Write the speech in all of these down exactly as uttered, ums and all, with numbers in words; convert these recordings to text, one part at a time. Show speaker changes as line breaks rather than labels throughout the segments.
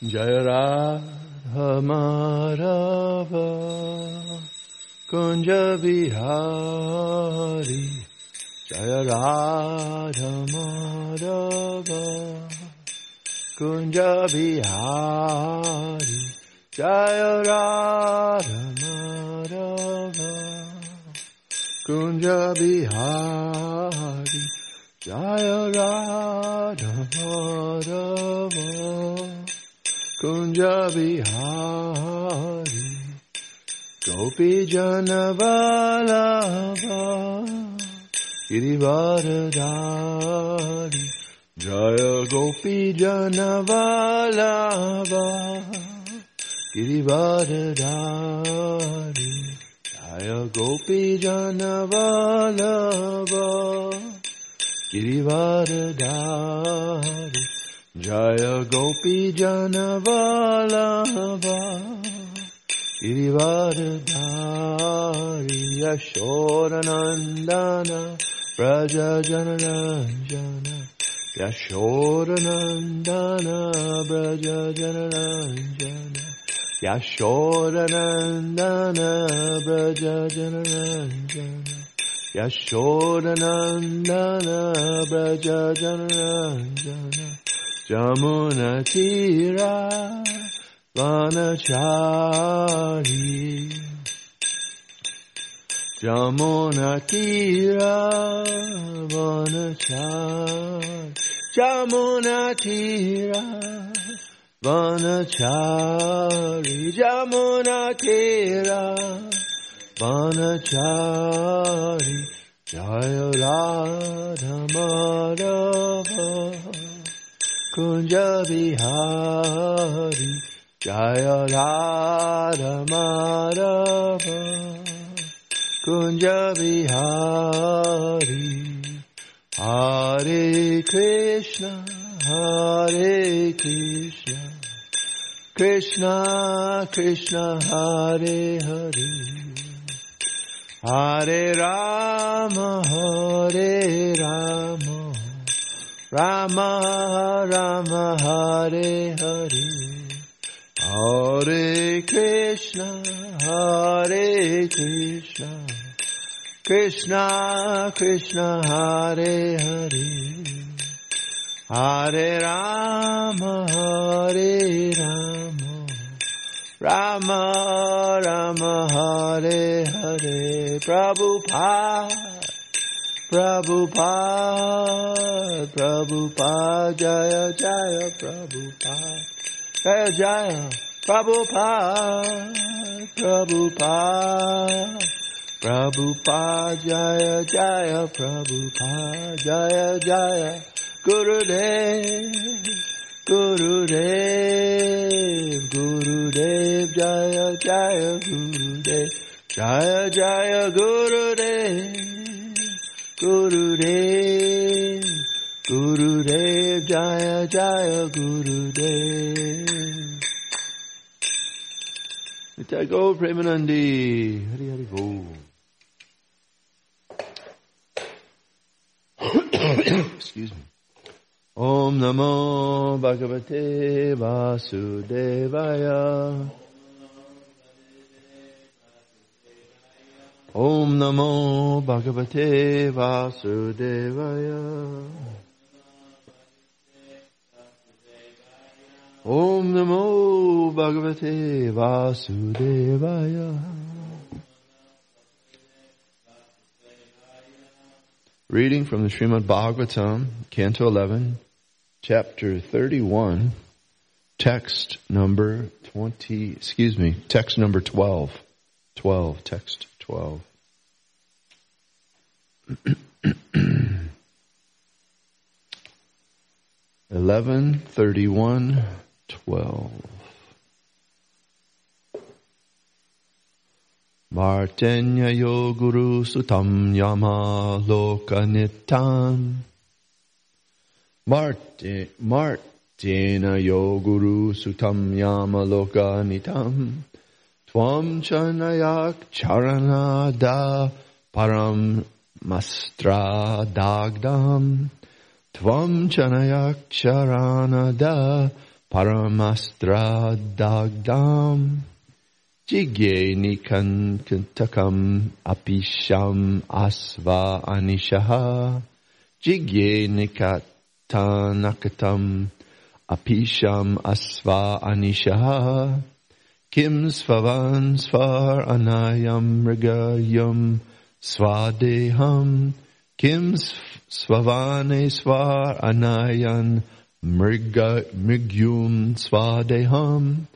Jaya Radha Madhava Kunja Bihari Jaya Radha Madhava Kunja Bihari Jaya Radha Madhava Kunja Bihari Jaya Radha Madhava Kunja Bihari Gopi Jana Vallabha Girivardhari Jaya Gopi Jana Vallabha Girivardhari Jaya Gopi Jana Vallabha Girivardhari Jaya Gopi Jana Vallabha Girivardhari Yashodanandana Braja Janaranjana Yashodanandana Braja Janaranjana Yashodanandana Braja Janaranjana Yashodanandana Braja Janaranjana Jamuna Tira Vanachari Jamuna Tira Vanachari Jamuna Tira Vanachari Jamuna Tira Vanachari Jaya Radha Madhava Kunja Bihari Jaya Radha Madhava Kunja Bihari Hare Krishna Hare Krishna Krishna Krishna Hare Hare Hare Rama Hare Rama Rama Rama Hare Hare Hare Krishna Hare Krishna Krishna Krishna Hare Hare Hare Rama Hare Rama Rama Rama Hare Hare Prabhupada Prabhupada, Prabhupada, Jaya Jaya Prabhupada, Jaya Jaya Prabhupada, Prabhupada, Prabhupada, Jaya Jaya Prabhupada, Jaya Jaya Gurudev, Gurudev, Gurudev, Jaya Jaya Gurudev, Jaya Jaya Gurudev. Gurudev, Gurudev, Jaya Jaya Gurudev. Nitai Gaur Premanandi, Hari Hari Bol. Excuse me. Om Namo Bhagavate Vasudevaya. Om Namo Bhagavate Vasudevaya. Om Namo Bhagavate Vasudevaya. Reading from the Srimad Bhagavatam, Canto eleven, Chapter thirty-one, text number twenty, excuse me, text number twelve. twelve, text twelve. eleven, thirty-one, twelve. Martenya yo guru sutam yama lokanitam. Marte, Martena yo guru sutam yama lokanitam. Tvam chanayak charanada param mastradagdam. Tvam chanayak charanada Paramastra dagdam jigye nikantakam apisham asva anishaha jigye nikatanakatam apisham asva anishaha kim svavan svar anayam mrigayam svadeham kim svavane svar anayan mriga mrigyum svadeham.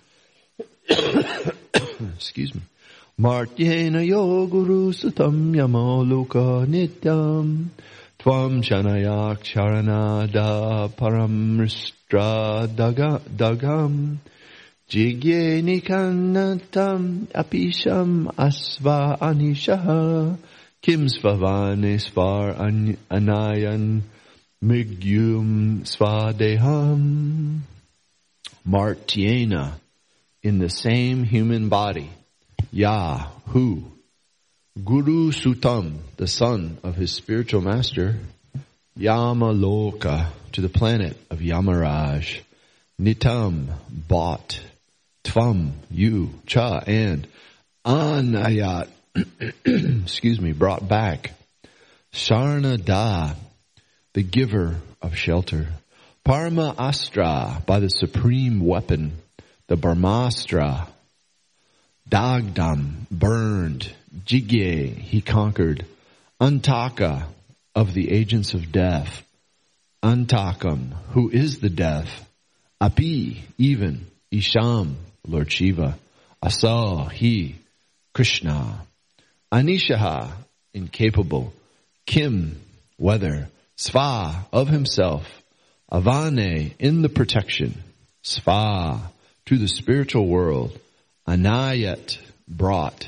Excuse me. Martyena yoguru sutam yamoloka nityam tvam chanayak charanada paramristra dagam jigye nikanatam apisham asva anishaha kim svavane svar anayan migyum svadeham. Martyena, in the same human body, Yah, who, Guru Sutam, the son of his spiritual master, Yamaloka, to the planet of Yamaraj, Nitam, bought, Tvam, you, Cha, and Anayat, excuse me, brought back, Sharna Da, the giver of shelter, Parma Astra, by the supreme weapon, the Brahmastra, Dagdam, burned, Jigye, he conquered, Antaka, of the agents of death, Antakam, who is the death, Api, even, Isham, Lord Shiva, Asa, he, Krishna, Anishaha, incapable, Kim, whether, Sva, of himself, Avane, in the protection, Sva, to the spiritual world, Anayat, brought,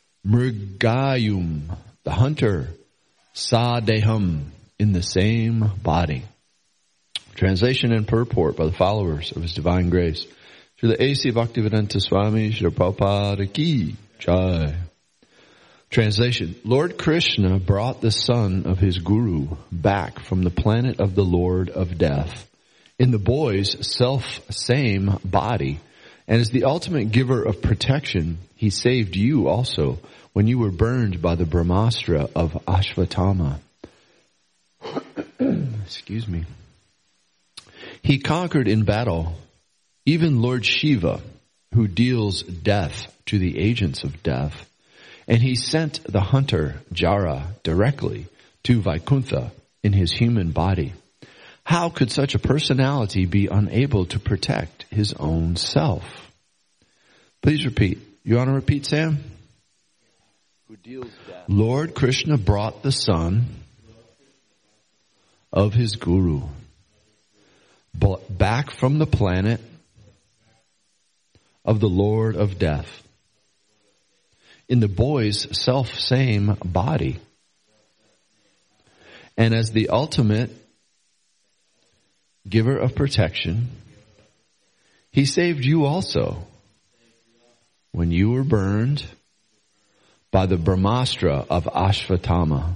Mrigayum, the hunter, Sadeham, in the same body. Translation and purport by the followers of His Divine Grace. Srila A C Bhaktivedanta Swami Srila Prabhupada Ki Jai. Translation. Lord Krishna brought the son of his guru back from the planet of the Lord of Death in the boy's self-same body, and as the ultimate giver of protection, he saved you also when you were burned by the Brahmastra of Ashvatthama. Excuse me. He conquered in battle even Lord Shiva, who deals death to the agents of death, and he sent the hunter Jara directly to Vaikuntha in his human body. How could such a personality be unable to protect his own self? Please repeat. You want to repeat, Sam? Who deals death. Lord Krishna brought the son of his guru back from the planet of the Lord of Death in the boy's self-same body. And as the ultimate giver of protection, he saved you also when you were burned by the Brahmastra of Ashvatthama.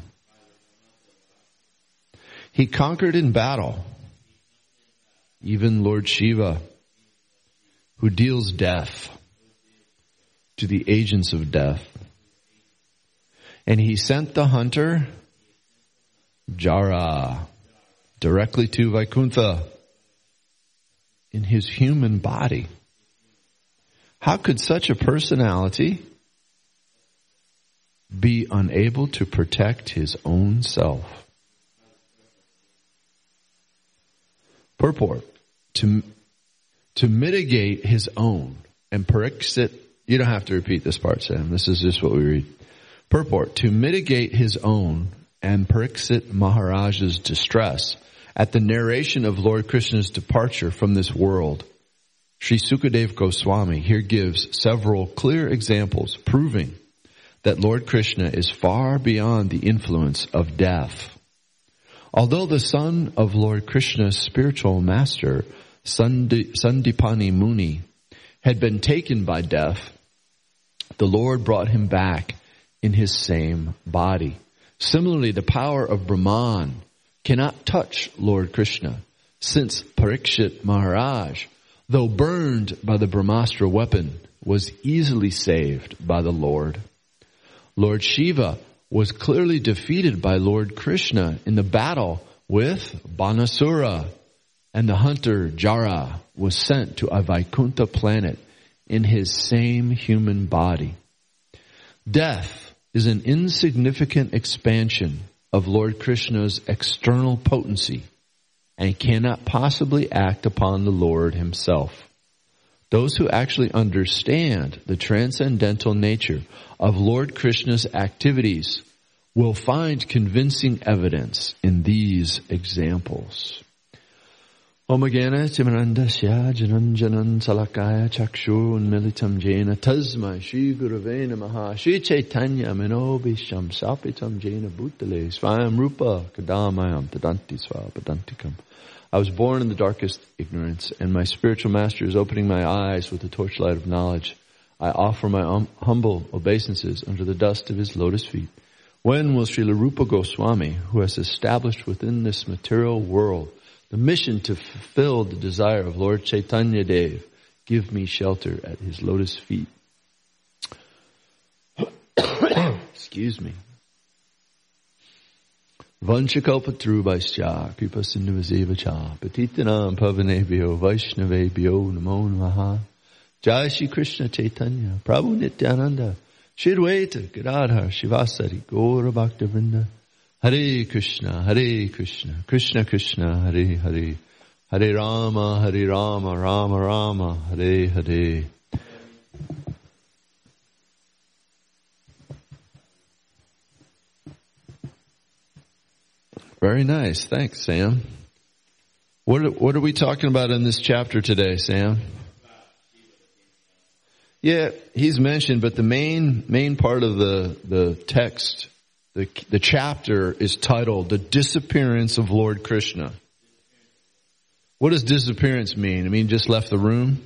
He conquered in battle even Lord Shiva, who deals death to the agents of death. And he sent the hunter Jara directly to Vaikuntha in his human body. How could such a personality be unable to protect his own self? Purport. To, to mitigate his own and pariksit. You don't have to repeat this part, Sam. This is just what we read. Purport. To mitigate his own and Pariksit Maharaj's distress at the narration of Lord Krishna's departure from this world, Sri Sukadev Goswami here gives several clear examples proving that Lord Krishna is far beyond the influence of death. Although the son of Lord Krishna's spiritual master, Sandi- Sandipani Muni, had been taken by death, the Lord brought him back in his same body. Similarly, the power of Brahman cannot touch Lord Krishna, since Parikshit Maharaj, though burned by the Brahmastra weapon, was easily saved by the Lord. Lord Shiva was clearly defeated by Lord Krishna in the battle with Banasura, and the hunter Jara was sent to a Vaikuntha planet in his same human body. Death is an insignificant expansion of Lord Krishna's external potency and cannot possibly act upon the Lord himself. Those who actually understand the transcendental nature of Lord Krishna's activities will find convincing evidence in these examples. Om Gana Timarandasya Jananjanan Salakaya Chakshur Unmilitam Jena Tasmai Shri Gurave Namaha Shri Chaitanya Manobisham Sapitam Jena Bhutale Svayam Rupa Kadamayam Tadanti Svapadantikam. I was born in the darkest ignorance, and my spiritual master is opening my eyes with the torchlight of knowledge. I offer my um, humble obeisances under the dust of his lotus feet. When will Srila Rupa Goswami, who has established within this material world the mission to fulfill the desire of Lord Chaitanya Dev, give me shelter at his lotus feet? Excuse me. Vanchakalpatrubhaischa kripasindhuvasevacha patitanam pavanebhyo vaishnavebhyo namo namaha. Jai Shri Krishna Chaitanya Prabhu Nityananda Shri Advaita Gadadhar Shivasari Gaura Bhaktivinoda. Hare Krishna, Hare Krishna, Krishna Krishna, Hare Hare, Hare Rama, Hare Rama, Rama Rama, Hare Hare. Very nice. Thanks, Sam. What are, what are we talking about in this chapter today, Sam? Yeah, he's mentioned, but the main main part of the, the text, the the chapter is titled The Disappearance of Lord Krishna. What does disappearance mean? I mean, just left the room?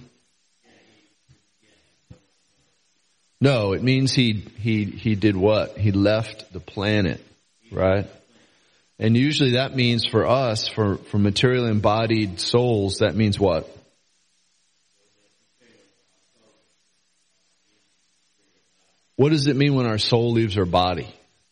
No, it means he he he did what? He left the planet, right? And usually that means for us, for, for material embodied souls, that means what? What does it mean when our soul leaves our body?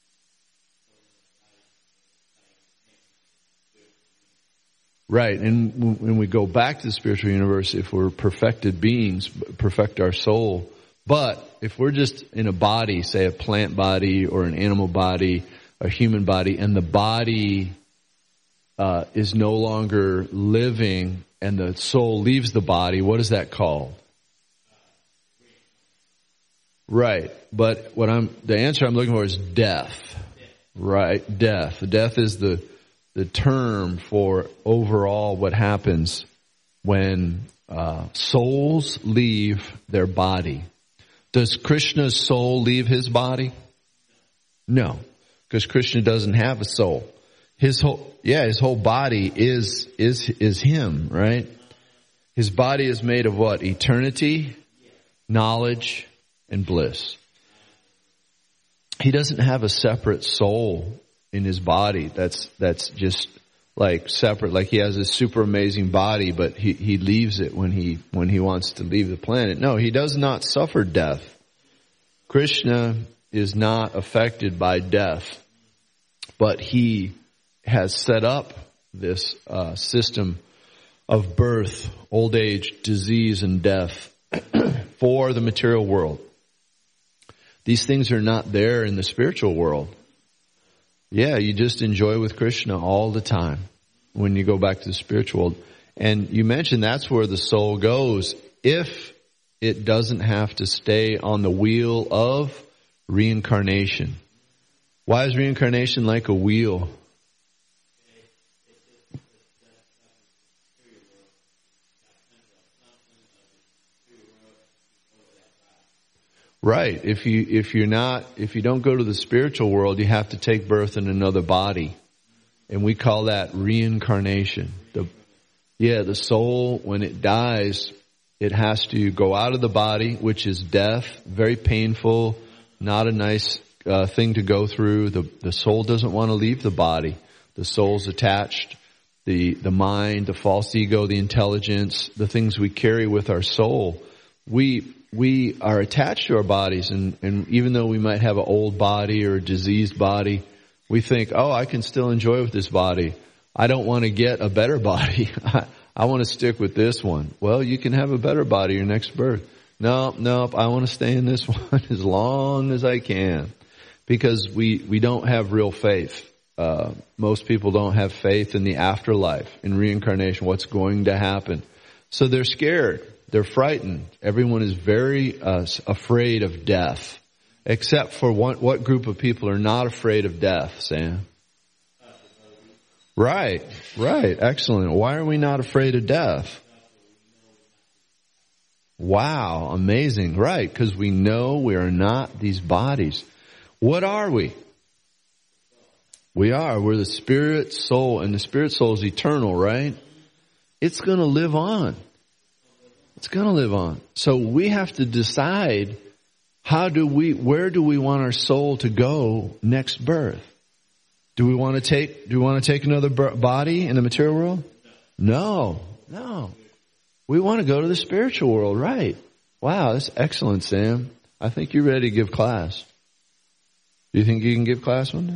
Right, and when we go back to the spiritual universe, if we're perfected beings, perfect our soul. But if we're just in a body, say a plant body or an animal body, a human body, and the body uh, is no longer living and the soul leaves the body, what is that called? Right, but what I'm the answer I'm looking for is death. Right, death. Death is the the term for overall what happens when uh, souls leave their body. Does Krishna's soul leave his body? No. Because Krishna doesn't have a soul. His whole, yeah, his whole body is, is, is him, right? His body is made of what? Eternity, knowledge, and bliss. He doesn't have a separate soul in his body that's, that's just like separate, like he has a super amazing body, but he, he leaves it when he, when he wants to leave the planet. No, he does not suffer death. Krishna is not affected by death, but he has set up this uh, system of birth, old age, disease, and death for the material world. These things are not there in the spiritual world. Yeah, you just enjoy with Krishna all the time when you go back to the spiritual world. And you mentioned that's where the soul goes if it doesn't have to stay on the wheel of reincarnation. Why is reincarnation like a wheel? Right. If you if you're not if you don't go to the spiritual world, you have to take birth in another body, and we call that reincarnation. The yeah, the soul when it dies, it has to go out of the body, which is death, very painful, not a nice uh, thing to go through. The the soul doesn't want to leave the body. The soul's attached, the, the mind, the false ego, the intelligence, the things we carry with our soul, we, we are attached to our bodies. And, and even though we might have an old body or a diseased body, we think, oh, I can still enjoy with this body. I don't want to get a better body. I, I want to stick with this one. Well, you can have a better body your next birth. No, no, I want to stay in this one as long as I can. Because we, we don't have real faith. Uh, most people don't have faith in the afterlife, in reincarnation, what's going to happen. So they're scared. They're frightened. Everyone is very uh, afraid of death. Except for one, what group of people are not afraid of death, Sam? Right, right. Excellent. Why are we not afraid of death? Wow, amazing. Right, because we know we are not these bodies. What are we? We are. We're the spirit soul, and the spirit soul is eternal, right? It's going to live on. It's going to live on. So we have to decide, how do we, where do we want our soul to go next birth? Do we want to take, do we want to take another body in the material world? No, no. We want to go to the spiritual world, right? Wow, that's excellent, Sam. I think you're ready to give class. Do you think you can give class one day?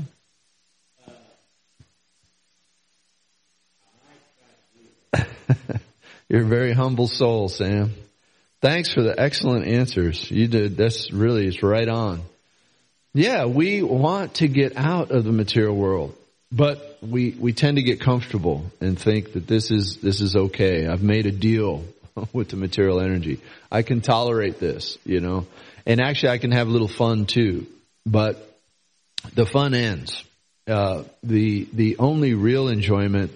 You're a very humble soul, Sam. Thanks for the excellent answers. You did, that's really, it's right on. Yeah, we want to get out of the material world, but we, we tend to get comfortable and think that this is, this is okay. I've made a deal with the material energy. I can tolerate this, you know, and actually I can have a little fun too, but the fun ends. Uh, the, the only real enjoyment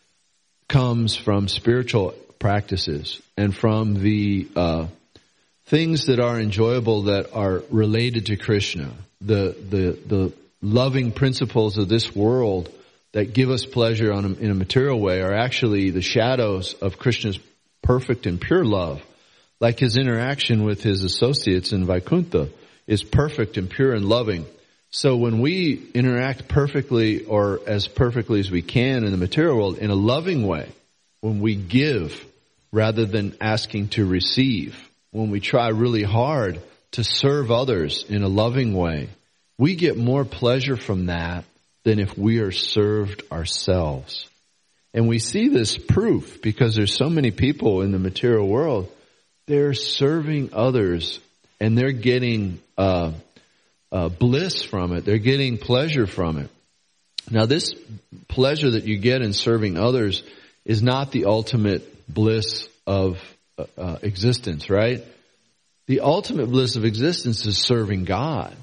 comes from spiritual practices and from the uh things that are enjoyable that are related to Krishna. The the the loving principles of this world that give us pleasure on a, in a material way are actually the shadows of Krishna's perfect and pure love. Like his interaction with his associates in Vaikuntha is perfect and pure and loving. So when we interact perfectly, or as perfectly as we can in the material world, in a loving way, when we give rather than asking to receive, when we try really hard to serve others in a loving way, we get more pleasure from that than if we are served ourselves. And we see this proof because there's so many people in the material world, they're serving others and they're getting uh, uh bliss from it. They're getting pleasure from it. Now this pleasure that you get in serving others is not the ultimate bliss of uh, existence, right? The ultimate bliss of existence is serving God.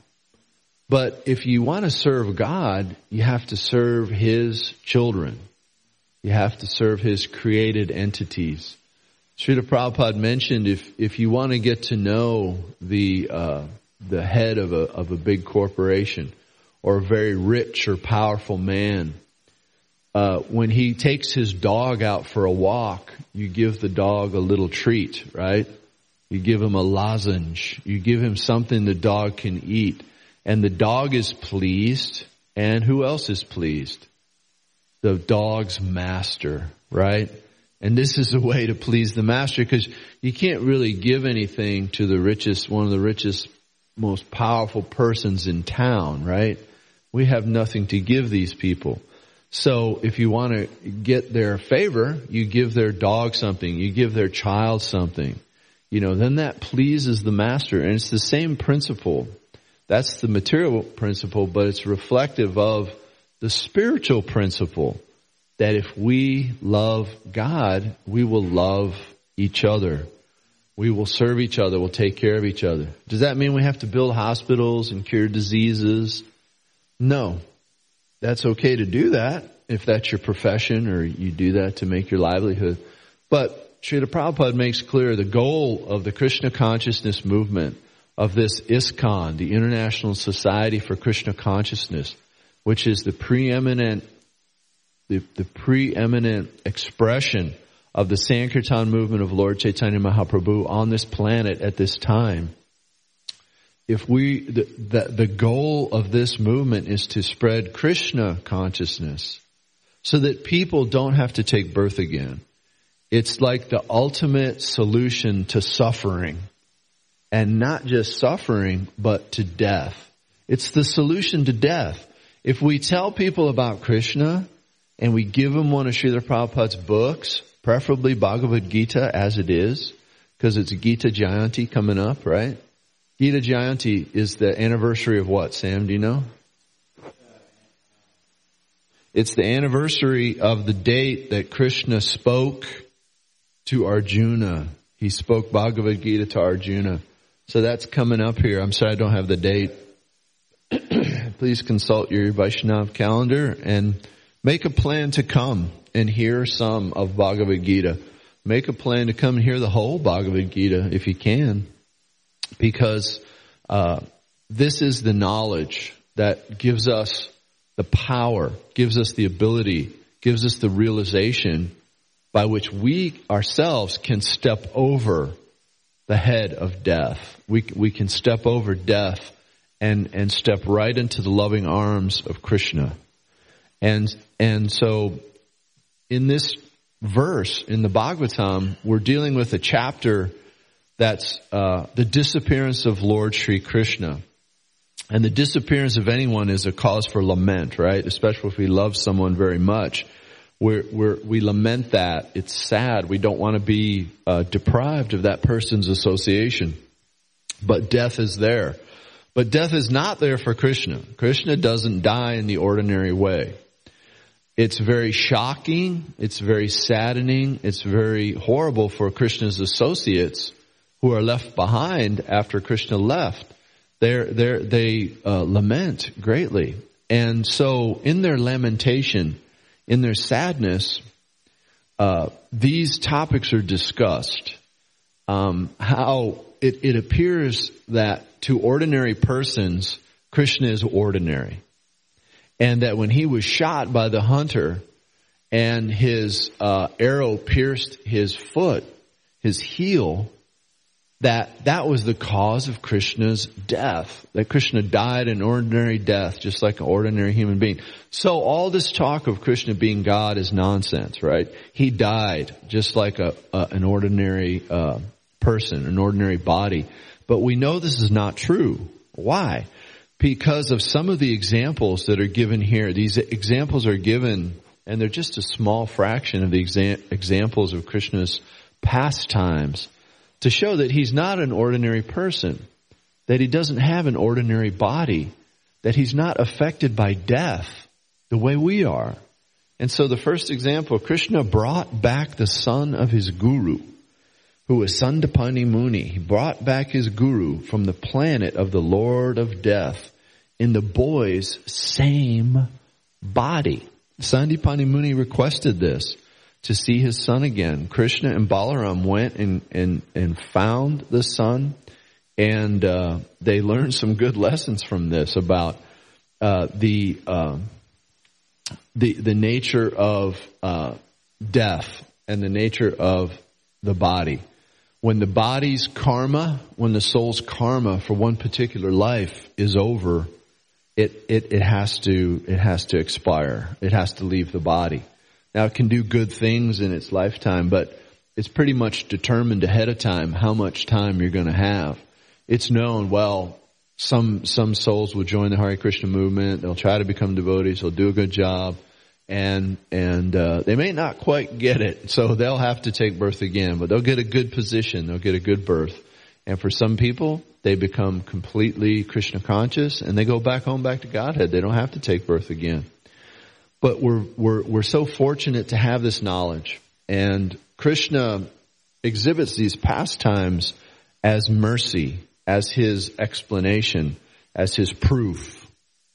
But if you want to serve God, you have to serve His children. You have to serve His created entities. Srila Prabhupada mentioned if, if you want to get to know the, uh, the head of a, of a big corporation or a very rich or powerful man, Uh, when he takes his dog out for a walk, you give the dog a little treat, right? You give him a lozenge. You give him something the dog can eat. And the dog is pleased. And who else is pleased? The dog's master, right? And this is a way to please the master, because you can't really give anything to the richest, one of the richest, most powerful persons in town, right? We have nothing to give these people. So if you want to get their favor, you give their dog something, you give their child something, you know, then that pleases the master. And it's the same principle. That's the material principle, but it's reflective of the spiritual principle that if we love God, we will love each other. We will serve each other. We'll take care of each other. Does that mean we have to build hospitals and cure diseases? No. That's okay to do that if that's your profession or you do that to make your livelihood. But Srila Prabhupada makes clear the goal of the Krishna consciousness movement, of this ISKCON, the International Society for Krishna Consciousness, which is the preeminent, the, the preeminent expression of the Sankirtan movement of Lord Chaitanya Mahaprabhu on this planet at this time. If we, the, the, the goal of this movement is to spread Krishna consciousness, so that people don't have to take birth again. It's like the ultimate solution to suffering. And not just suffering, but to death. It's the solution to death. If we tell people about Krishna and we give them one of Srila Prabhupada's books, preferably Bhagavad Gita as it is, because it's Gita Jayanti coming up, right? Gita Jayanti is the anniversary of what, Sam? Do you know? It's the anniversary of the date that Krishna spoke to Arjuna. He spoke Bhagavad Gita to Arjuna. So that's coming up here. I'm sorry I don't have the date. Please consult your Vaishnav calendar and make a plan to come and hear some of Bhagavad Gita. Make a plan to come and hear the whole Bhagavad Gita if you can. Because uh this is the knowledge that gives us the power, gives us the ability, gives us the realization by which we ourselves can step over the head of death. We we can step over death and and step right into the loving arms of Krishna. And and so in this verse in the Bhagavatam, we're dealing with a chapter that's uh the disappearance of Lord Sri Krishna. And the disappearance of anyone is a cause for lament, right? Especially if we love someone very much. We're, we're, we lament that. It's sad. We don't want to be uh, deprived of that person's association. But death is there. But death is not there for Krishna. Krishna doesn't die in the ordinary way. It's very shocking. It's very saddening. It's very horrible for Krishna's associates who are left behind after Krishna left. They're, they're, they uh, lament greatly. And so in their lamentation, in their sadness, uh, these topics are discussed. Um, how it, it appears that to ordinary persons, Krishna is ordinary. And that when he was shot by the hunter and his uh, arrow pierced his foot, his heel, that that was the cause of Krishna's death. That Krishna died an ordinary death, just like an ordinary human being. So all this talk of Krishna being God is nonsense, right? He died just like a, a an ordinary uh, person, an ordinary body. But we know this is not true. Why? Because of some of the examples that are given here. These examples are given, and they're just a small fraction of the exa- examples of Krishna's pastimes, to show that he's not an ordinary person, that he doesn't have an ordinary body, that he's not affected by death the way we are. And so the first example, Krishna brought back the son of his guru, who was Sandipani Muni. He brought back his guru from the planet of the Lord of Death in the boy's same body. Sandipani Muni requested this, to see his son again. Krishna and Balaram went and, and, and found the son, and uh, they learned some good lessons from this about uh, the, uh, the the nature of uh, death and the nature of the body. When the body's karma, when the soul's karma for one particular life is over, it, it, it has to it has to expire. It has to leave the body. Now, it can do good things in its lifetime, but it's pretty much determined ahead of time how much time you're going to have. It's known, well, some some souls will join the Hare Krishna movement. They'll try to become devotees. They'll do a good job. And and uh, they may not quite get it, so they'll have to take birth again. But they'll get a good position. They'll get a good birth. And for some people, they become completely Krishna conscious, and they go back home, back to Godhead. They don't have to take birth again. But we're, we're, we're so fortunate to have this knowledge. And Krishna exhibits these pastimes as mercy, as his explanation, as his proof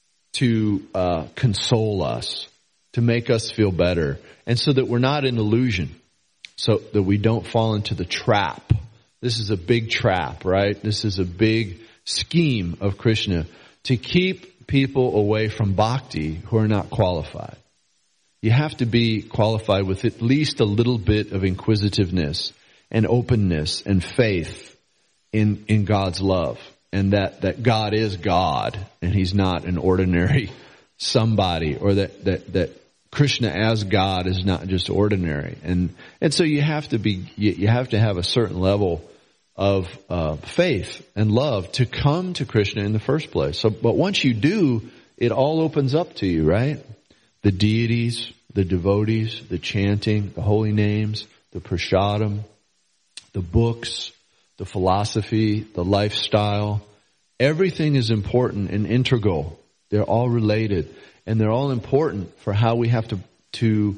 to uh, console us, to make us feel better. And so that we're not in illusion, so that we don't fall into the trap. This is a big trap, right? This is a big scheme of Krishna to keep people away from bhakti who are not qualified. You have to be qualified with at least a little bit of inquisitiveness and openness and faith in in God's love, and that, that God is God and he's not an ordinary somebody, or that, that, that Krishna as God is not just ordinary. And, and so you have to be, you, you have to have a certain level of, uh, faith and love to come to Krishna in the first place. So, but once you do, it all opens up to you, right? The deities, the devotees, the chanting, the holy names, the prasadam, the books, the philosophy, the lifestyle. Everything is important and integral. They're all related. And they're all important for how we have to, to,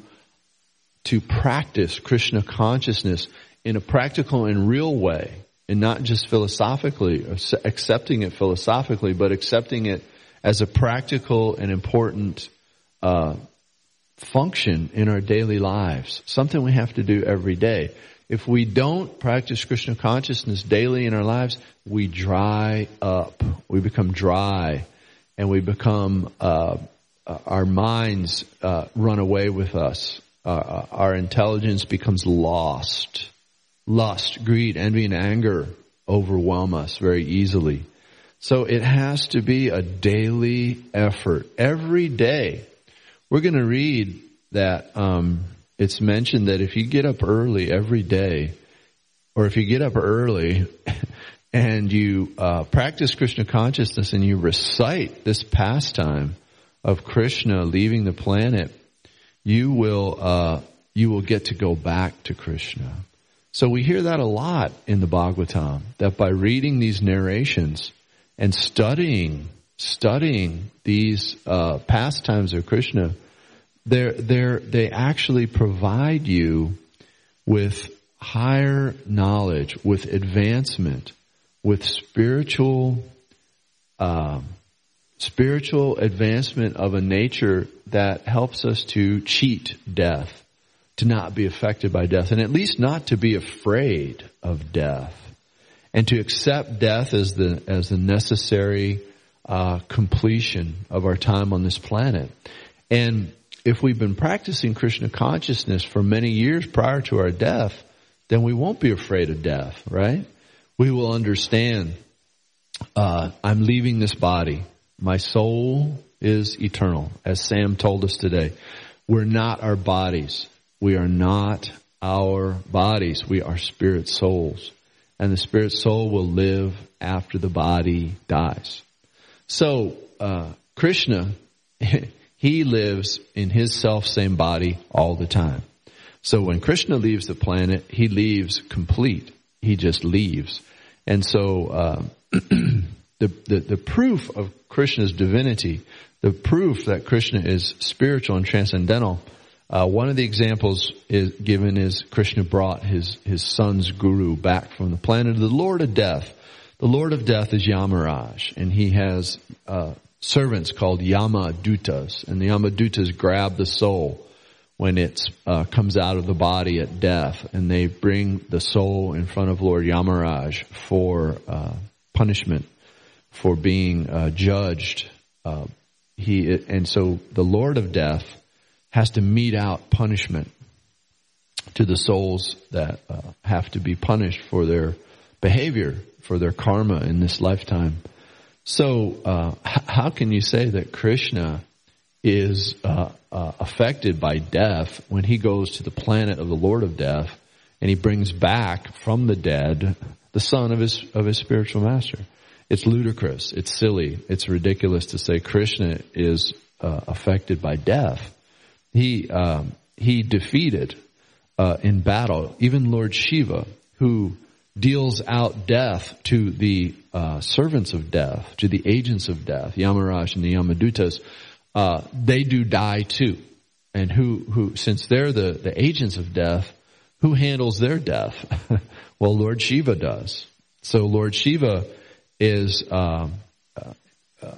to practice Krishna consciousness in a practical and real way. And not just philosophically, accepting it philosophically, but accepting it as a practical and important uh, function in our daily lives. Something we have to do every day. If we don't practice Krishna consciousness daily in our lives, we dry up. We become dry, and we become uh, our minds uh, run away with us. Uh, our intelligence becomes lost. Lust, greed, envy, and anger overwhelm us very easily. So it has to be a daily effort. Every day. We're going to read that um, it's mentioned that if you get up early every day, or if you get up early and you uh, practice Krishna consciousness and you recite this pastime of Krishna leaving the planet, you will uh, you will get to go back to Krishna. So we hear that a lot in the Bhagavatam, that by reading these narrations and studying, studying these uh, pastimes of Krishna, they're, they're, they actually provide you with higher knowledge, with advancement, with spiritual, uh, spiritual advancement of a nature that helps us to cheat death. To not be affected by death, and at least not to be afraid of death, and to accept death as the as the necessary uh, completion of our time on this planet. And if we've been practicing Krishna consciousness for many years prior to our death, then we won't be afraid of death, right? We will understand, uh, I'm leaving this body. My soul is eternal, as Sam told us today. We're not our bodies. We are not our bodies. We are spirit souls. And the spirit soul will live after the body dies. So, uh, Krishna, he lives in his self-same body all the time. So when Krishna leaves the planet, he leaves complete. He just leaves. And so, uh, the, the, the proof of Krishna's divinity, the proof that Krishna is spiritual and transcendental, Uh, one of the examples is given is Krishna brought his, his son's guru back from the planet of the Lord of Death. The Lord of Death is Yamaraj, and he has uh, servants called Yamadutas, and the Yamadutas grab the soul when it uh, comes out of the body at death, and they bring the soul in front of Lord Yamaraj for uh, punishment, for being uh, judged. Uh, he and so the Lord of Death has to mete out punishment to the souls that uh, have to be punished for their behavior, for their karma in this lifetime. So uh, h- how can you say that Krishna is uh, uh, affected by death when he goes to the planet of the Lord of Death and he brings back from the dead the son of his of his spiritual master? It's ludicrous. It's silly. It's ridiculous to say Krishna is uh, affected by death. He um, he defeated uh, in battle even Lord Shiva, who deals out death to the uh, servants of death, to the agents of death, Yamaraj and the Yamadutas. Uh, they do die too, and who who since they're the the agents of death, who handles their death? Well, Lord Shiva does. So Lord Shiva is um, uh, uh,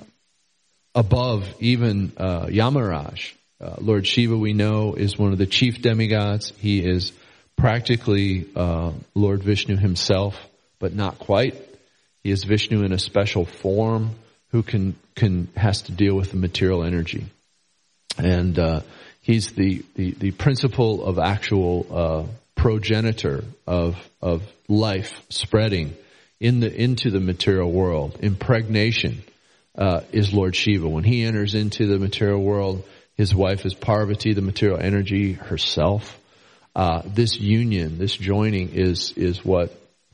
above even uh, Yamaraj. Uh, Lord Shiva, we know, is one of the chief demigods. He is practically uh, Lord Vishnu himself, but not quite. He is Vishnu in a special form who can can has to deal with the material energy, and uh, he's the, the the principle of actual uh, progenitor of of life spreading in the into the material world. Impregnation uh, is Lord Shiva. When he enters into the material world, His wife is Parvati, the material energy herself. Uh, this union, this joining is, is what,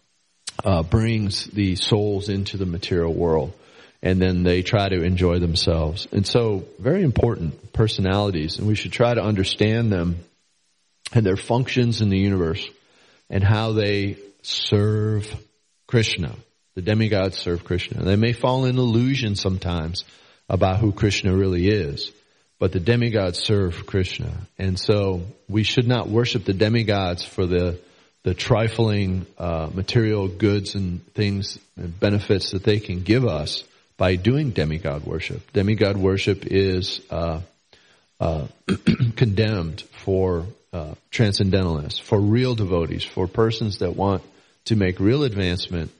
uh, brings the souls into the material world. And then they try to enjoy themselves. And so, very important personalities, and we should try to understand them and their functions in the universe and how they serve Krishna. The demigods serve Krishna. They may fall in illusion sometimes about who Krishna really is, but the demigods serve Krishna. And so we should not worship the demigods for the the trifling uh, material goods and things and benefits that they can give us by doing demigod worship. Demigod worship is uh, uh, condemned for uh, transcendentalists, for real devotees, for persons that want to make real advancement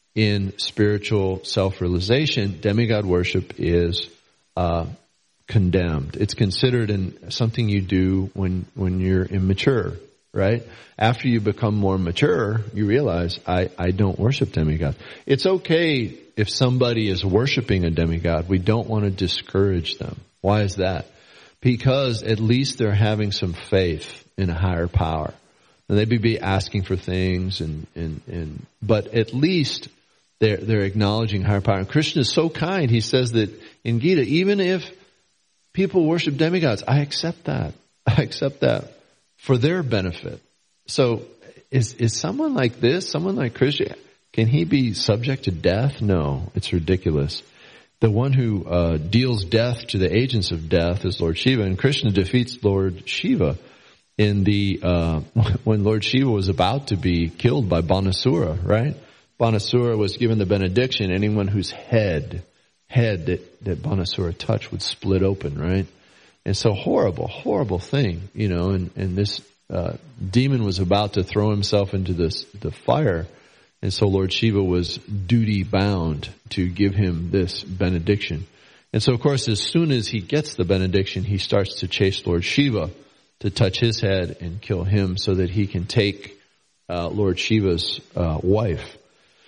in spiritual self-realization. Demigod worship is uh, condemned. It's considered in something you do when when you're immature, right? After you become more mature, you realize, I, I don't worship demigods. It's okay if somebody is worshiping a demigod. We don't want to discourage them. Why is that? Because at least they're having some faith in a higher power. And they'd be asking for things, and, and, and but at least they're, they're acknowledging higher power. And Krishna is so kind. He says that in Gita, even if people worship demigods, I accept that. I accept that for their benefit. So is, is someone like this, someone like Krishna, can he be subject to death? No, it's ridiculous. The one who uh, deals death to the agents of death is Lord Shiva, and Krishna defeats Lord Shiva in the uh, when Lord Shiva was about to be killed by Banasura, right? Banasura was given the benediction. Anyone whose head head that, that Banasura touched would split open, right? And so horrible, horrible thing, you know. And and this uh, demon was about to throw himself into this the fire. And so Lord Shiva was duty bound to give him this benediction. And so, of course, as soon as he gets the benediction, he starts to chase Lord Shiva to touch his head and kill him so that he can take uh, Lord Shiva's uh, wife.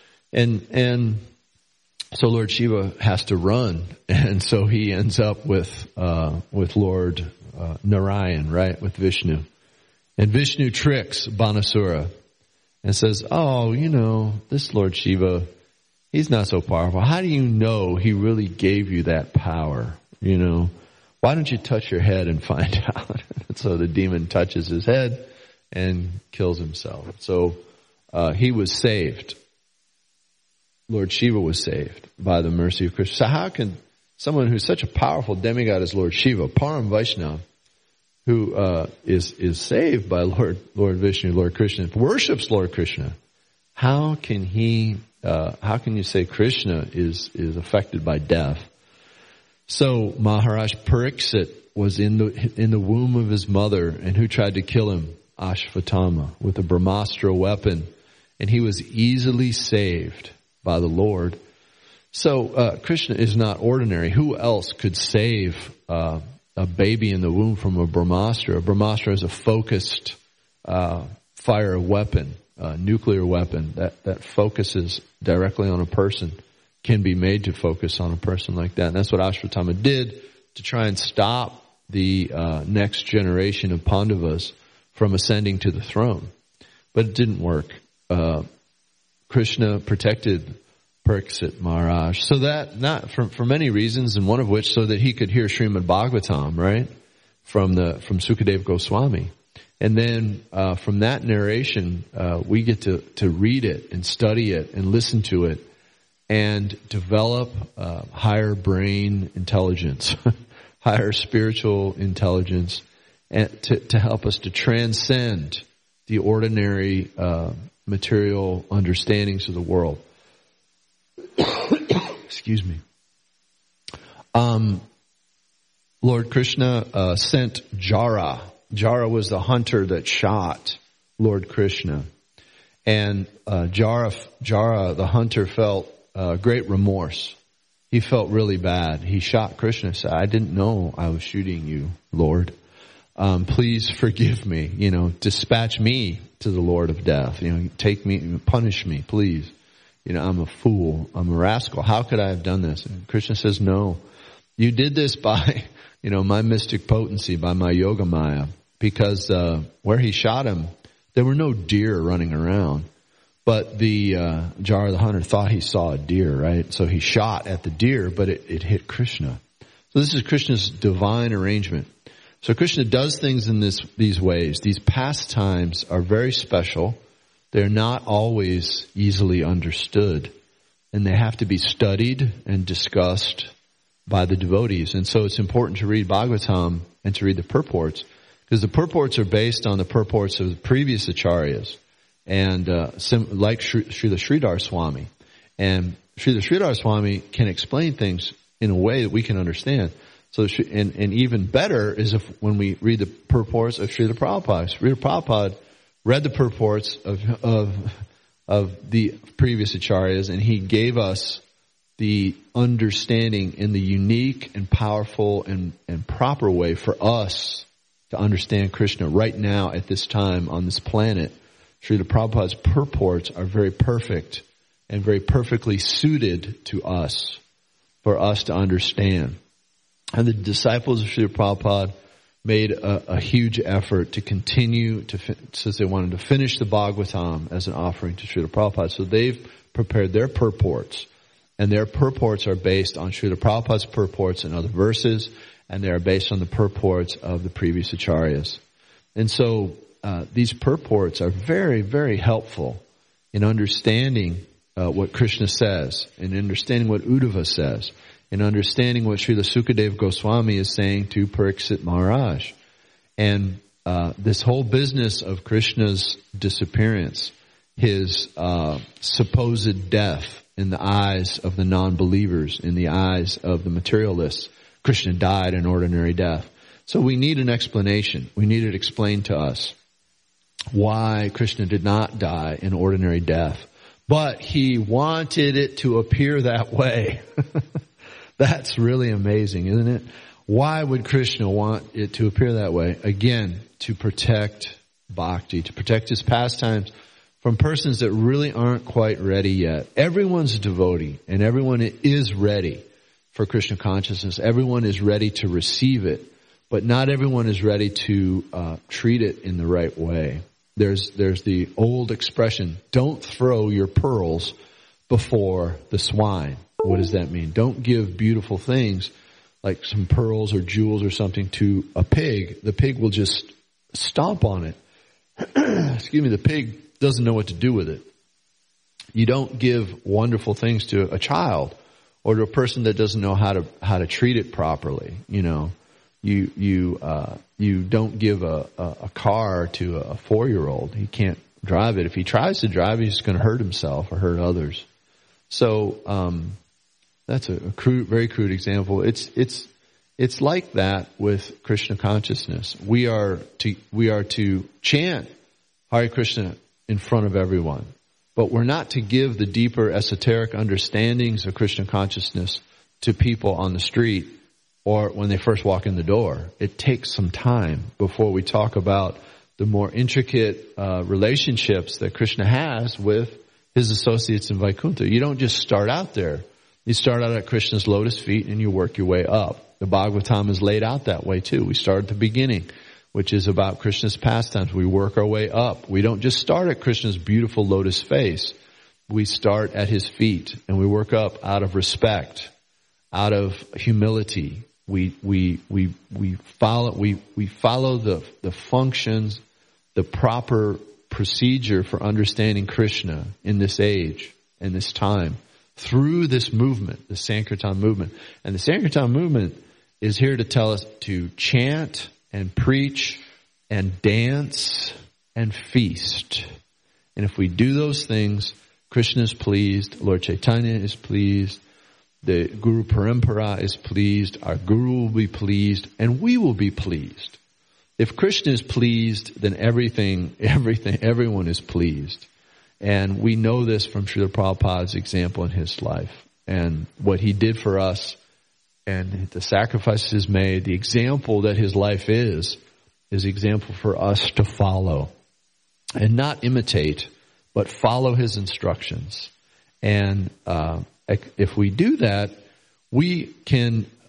And and so Lord Shiva has to run. And so he ends up with uh, with Lord uh, Narayan, right, with Vishnu. And Vishnu tricks Banasura and says, oh, you know, this Lord Shiva, he's not so powerful. How do you know he really gave you that power? You know, why don't you touch your head and find out? So the demon touches his head and kills himself. So uh, he was saved. Lord Shiva was saved by the mercy of Krishna. So how can someone who's such a powerful demigod as Lord Shiva, Param Vaishnava, who uh, is is saved by Lord Lord Vishnu, Lord Krishna, worships Lord Krishna, how can he? Uh, how can you say Krishna is is affected by death? So Maharaj Pariksit was in the in the womb of his mother, and who tried to kill him? Ashvatthama with a Brahmastra weapon, and he was easily saved by the Lord. So uh, Krishna is not ordinary. Who else could save Uh, a baby in the womb from a Brahmastra? A Brahmastra is a focused uh, fire weapon, uh, nuclear weapon that, that focuses directly on a person, can be made to focus on a person like that. And that's what Ashvatthama did to try and stop the uh, next generation of Pandavas from ascending to the throne. But it didn't work. Uh, Krishna protected Pariksit Maharaj. So that, not for, for many reasons, and one of which so that he could hear Srimad Bhagavatam, right? From the, from Sukadeva Goswami. And then, uh, from that narration, uh, we get to, to read it and study it and listen to it and develop, uh, higher brain intelligence, higher spiritual intelligence, and to, to help us to transcend the ordinary, uh, material understandings of the world. Excuse me. Um, Lord Krishna uh, sent Jara. Jara was the hunter that shot Lord Krishna. And uh, Jara, Jara, the hunter, felt uh, great remorse. He felt really bad. He shot Krishna and said, I didn't know I was shooting you, Lord. Um, please forgive me. You know, dispatch me to the Lord of Death. You know, take me, punish me, please. You know, I'm a fool. I'm a rascal. How could I have done this? And Krishna says, no, You did this by, you know, my mystic potency, by my yoga maya, because uh, where he shot him, there were no deer running around. But the uh, Jara the hunter thought he saw a deer, right? So he shot at the deer, but it, it hit Krishna. So this is Krishna's divine arrangement. So Krishna does things in this these ways. These pastimes are very special. They're not always easily understood. And they have to be studied and discussed by the devotees. And so it's important to read Bhagavatam and to read the purports, because the purports are based on the purports of the previous acharyas. And uh, sim- like Sri- Srila Sridhar Swami. And Srila Sridhar Swami can explain things in a way that we can understand. So, and, and even better is if when we read the purports of Srila Prabhupada. Srila Prabhupada read the purports of, of, of the previous acharyas, and he gave us the understanding in the unique and powerful and, and proper way for us to understand Krishna right now at this time on this planet. Srila Prabhupada's purports are very perfect and very perfectly suited to us, for us to understand. And the disciples of Srila Prabhupada made a, a huge effort to continue to, since they wanted to finish the Bhagavatam as an offering to Srila Prabhupada. So they've prepared their purports, and their purports are based on Srila Prabhupada's purports and other verses, and they are based on the purports of the previous acharyas. And so Uh, these purports are very, very helpful in understanding uh, what Krishna says, in understanding what Uddhava says, in understanding what Srila Sukadeva Goswami is saying to Pariksit Maharaj. And uh, this whole business of Krishna's disappearance, his uh, supposed death in the eyes of the non-believers, in the eyes of the materialists, Krishna died an ordinary death. So we need an explanation. We need it explained to us why Krishna did not die an ordinary death. But he wanted it to appear that way. That's really amazing, isn't it? Why would Krishna want it to appear that way? Again, to protect bhakti, to protect his pastimes from persons that really aren't quite ready yet. Everyone's a devotee, and everyone is ready for Krishna consciousness. Everyone is ready to receive it, but not everyone is ready to uh, treat it in the right way. There's there's the old expression, don't throw your pearls before the swine. What does that mean? Don't give beautiful things like some pearls or jewels or something to a pig. The pig will just stomp on it. Excuse me, the pig doesn't know what to do with it. You don't give wonderful things to a child or to a person that doesn't know how to how to treat it properly, you know. You you uh, you don't give a, a, a car to a four-year-old. He can't drive it. If he tries to drive, he's going to hurt himself or hurt others. So um, that's a, a crude, very crude example. It's it's it's like that with Krishna consciousness. We are to we are to chant Hare Krishna in front of everyone, but we're not to give the deeper esoteric understandings of Krishna consciousness to people on the street or when they first walk in the door. It takes some time before we talk about the more intricate uh, relationships that Krishna has with his associates in Vaikuntha. You don't just start out there. You start out at Krishna's lotus feet and you work your way up. The Bhagavatam is laid out that way too. We start at the beginning, which is about Krishna's pastimes. We work our way up. We don't just start at Krishna's beautiful lotus face. We start at his feet and we work up out of respect, out of humility. We we we we follow we we follow the the functions, the proper procedure for understanding Krishna in this age, in this time, through this movement, the Sankirtan movement. And the Sankirtan movement is here to tell us to chant and preach and dance and feast. And if we do those things, Krishna is pleased, Lord Chaitanya is pleased, the Guru Parampara is pleased, our Guru will be pleased, and we will be pleased. If Krishna is pleased, then everything, everything, everyone is pleased. And we know this from Srila Prabhupada's example in his life and what he did for us and the sacrifices made. The example that his life is, is example for us to follow and not imitate, but follow his instructions. And uh, if we do that, we can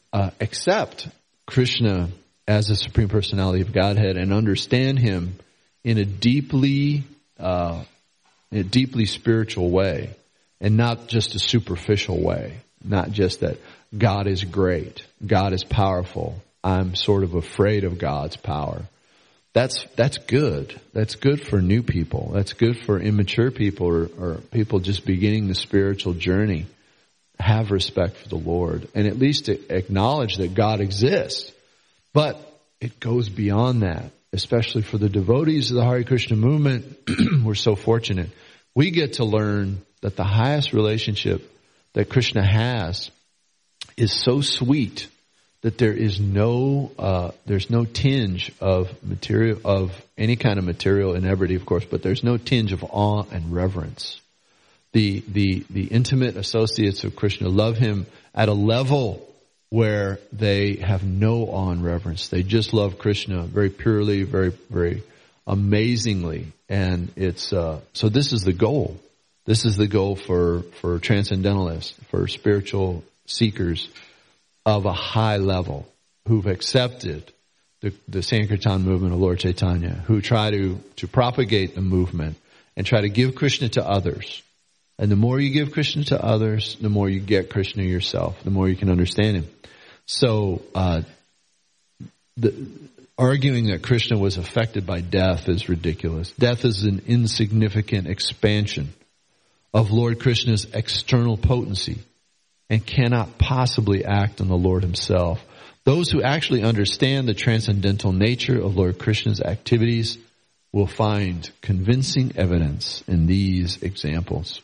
uh, accept Krishna as the Supreme Personality of Godhead and understand Him in a deeply, uh, in a deeply spiritual way, and not just a superficial way. Not just that God is great, God is powerful, I'm sort of afraid of God's power. That's that's good. That's good for new people. That's good for immature people or, or people just beginning the spiritual journey. Have respect for the Lord and at least acknowledge that God exists. But it goes beyond that, especially for the devotees of the Hare Krishna movement. We're so fortunate. We get to learn that the highest relationship that Krishna has is so sweet that there is no, uh, there's no tinge of material, of any kind of material inebriety, of course, but there's no tinge of awe and reverence. The, the, the intimate associates of Krishna love Him at a level where they have no awe and reverence. They just love Krishna very purely, very, very amazingly. And it's, uh, so this is the goal. This is the goal for, for transcendentalists, for spiritual seekers of a high level who've accepted the, the Sankirtan movement of Lord Chaitanya, who try to, to propagate the movement and try to give Krishna to others. And the more you give Krishna to others, the more you get Krishna yourself, the more you can understand Him. So, uh, the, arguing that Krishna was affected by death is ridiculous. Death is an insignificant expansion of Lord Krishna's external potency and cannot possibly act on the Lord Himself. Those who actually understand the transcendental nature of Lord Krishna's activities will find convincing evidence in these examples.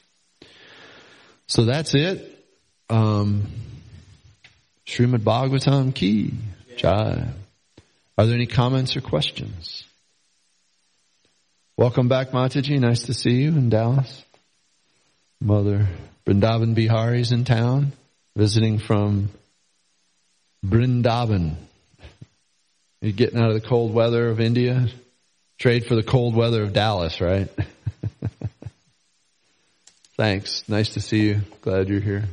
So that's it. Um, Srimad Bhagavatam ki jai. Are there any comments or questions? Welcome back, Mataji. Nice to see you in Dallas. Mother Vrindavan Bihari's in town, visiting from Vrindavan. You're getting out of the cold weather of India. Trade for the cold weather of Dallas, right? Thanks. Nice to see you. Glad you're here.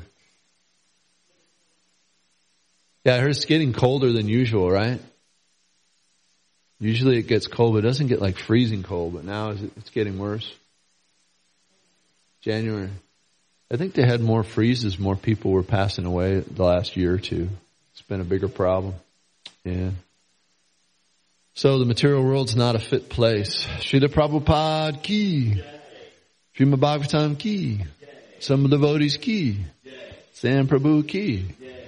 Yeah, I heard it's getting colder than usual, right? Usually it gets cold, but it doesn't get like freezing cold, but now it's getting worse. January. I think they had more freezes, more people were passing away the last year or two. It's been a bigger problem. Yeah. So the material world's not a fit place. Srila Prabhupada ki. Srimad Bhagavatam ki. Some devotees ki. Sam Prabhu ki.